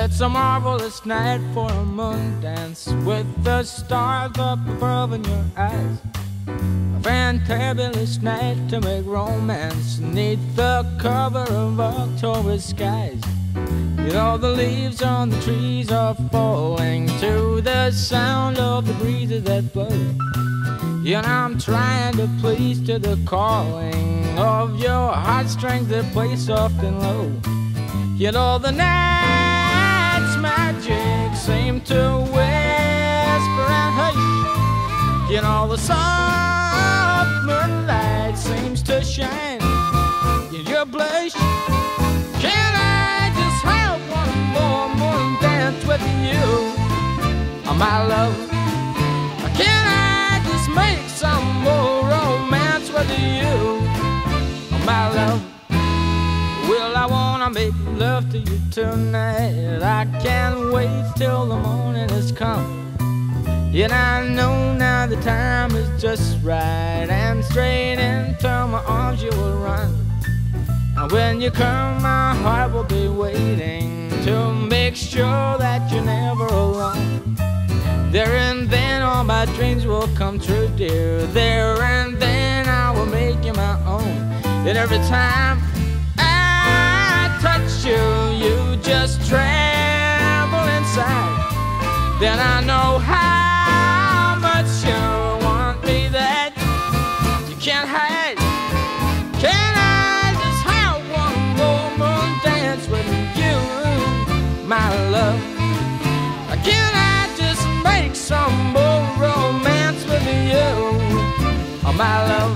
It's a marvelous night for a moon dance with the stars up above in your eyes. A fantabulous night to make romance neath the cover of October skies. You know the leaves on the trees are falling to the sound of the breezes that blow. You know I'm trying to please to the calling of your heartstrings that play soft and low. You know the night's magic seem to whisper and hush. You know the soft moonlight seems to shine in your blush. Can I just have one more moon dance with you, oh, my love? Can I just make some more romance with you, oh, my love? Well, I wanna make love to you tonight. I can't wait till the morning has come. And I know now the time is just right, and straight into my arms you will run. And when you come, my heart will be waiting to make sure that you're never alone. There and then all my dreams will come true, dear. There and then I will make you my own. And every time I touch you, you just tremble inside. Then I know how much you want me that you can't hide. Can I just have one more moon dance with you, my love? Can I just make some more romance with you, oh, my love?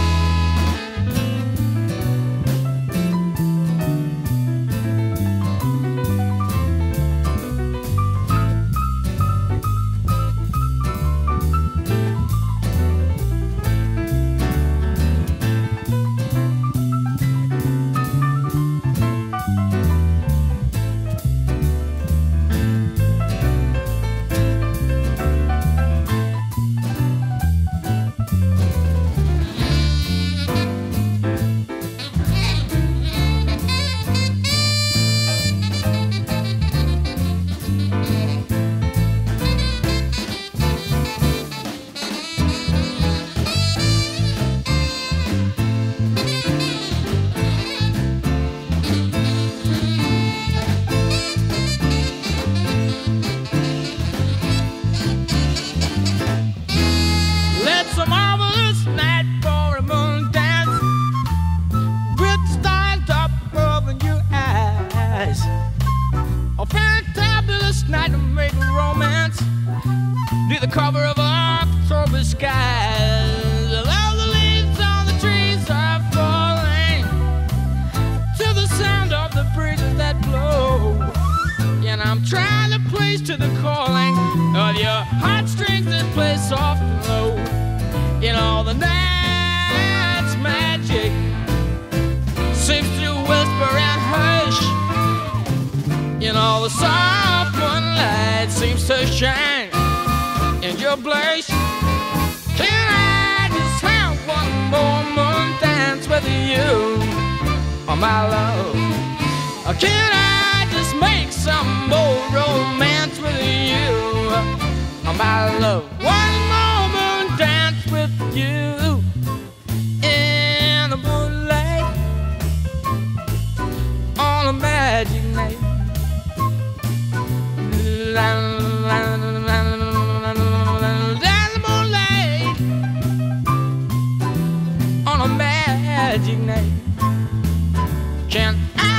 It's a marvelous night for a moon dance with the stars up above in your eyes. A fantabulous night to make romance near the cover of October skies. All the leaves on the trees are falling to the sound of the breezes that blow. And I'm trying to please to the calling of your heartstrings that play soft and low. You know the night's magic seems to whisper and hush. You know the soft moonlight seems to shine in your blush. Can I just have one more moon dance with you, oh, my love? Or can I just make some more romance with you, oh, my love? One more moon dance with you in the moonlight on a magic night. Down the moonlight on a magic night. Can I